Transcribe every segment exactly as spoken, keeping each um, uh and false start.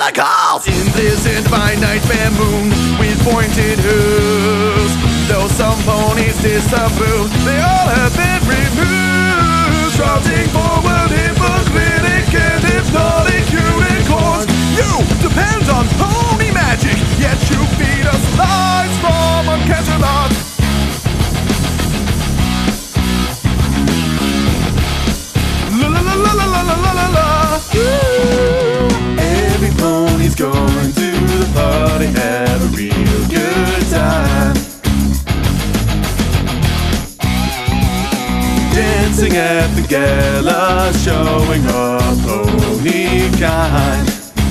the calls. In this infinite moon with pointed hooves, though some ponies disapprove, they all have every move. Shouting forward hypocritic and hypnotic unicorns. You depend on pony magic, yet you feed us lies from uncanceled. La la la la la la la la la. Every pony's going to the party, have a real good time. Dancing at the gala, showing off pony kind.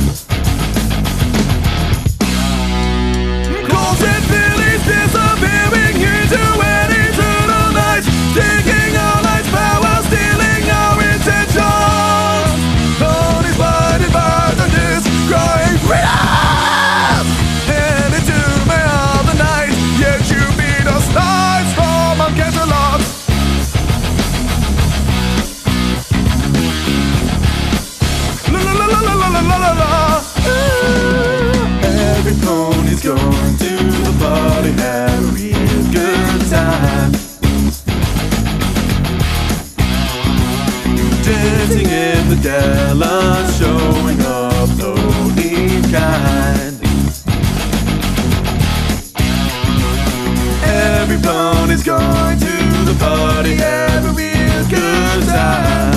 Clothes and fillies disappearing into an eternal night, taking our life's power, stealing our intentions. Ponies blinded by the news, crying freedom! And into me all the night, yet you beat us lives from uncanceled. La la la. Every pony's going to the party, have a real good time. Dancing in the gala, showing off pony kind. Every pony's going to the party, have a real good time.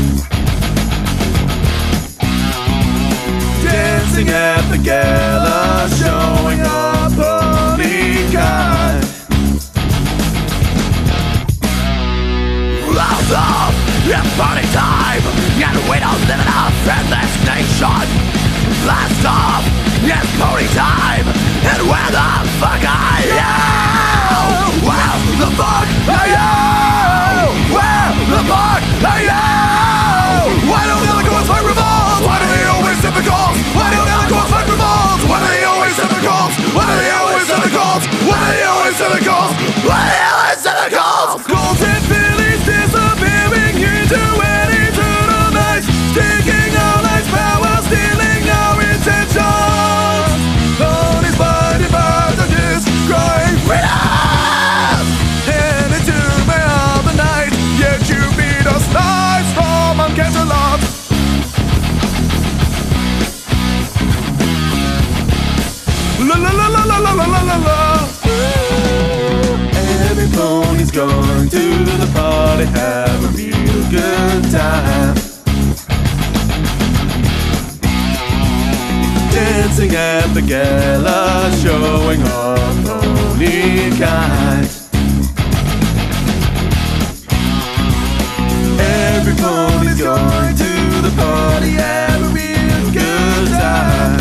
Dancing at the gala, showing up pony kind. Blast off, it's party time, and we don't live in a friendless nation. Blast off, it's pony time, and where the fuck are you? Where the fuck are you? Where the fuck are you? Why don't the girls fight revolve? Why do they always send the calls? Why do the girls fight revolve? Why do they always send the calls? Why do they always send the calls? Why do they always send the calls? Why do they always send the calls? Colts and fillies disappearing into an eternal night, taking our life's power, stealing our intentions. Ponies blinded by the news, crying freedom! And into me all the night, yet you beat us lives from uncanceled. La la la la la la la la la la. Every pony's going to the party, have a real good time. Dancing at the gala, showing off pony kind. Every pony's going to the party, have a real good time.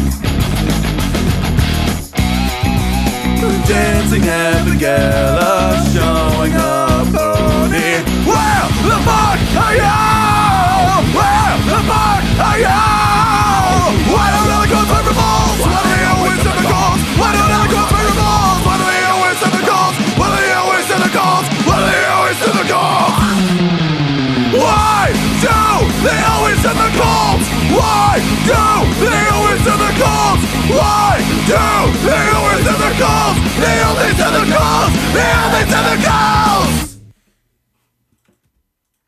Dancing at the gala, showing up pony. Where the fuck are you? Where the fuck are you? Why don't other girls fight revolves? Why do they always send the calls? Why don't other girls fight revolves? Why do they always send the calls? Why do they always send the calls? Why do they always send the calls? Why do they always send the calls? Why do they always send the calls? Why do they always send the calls? They only send the calls.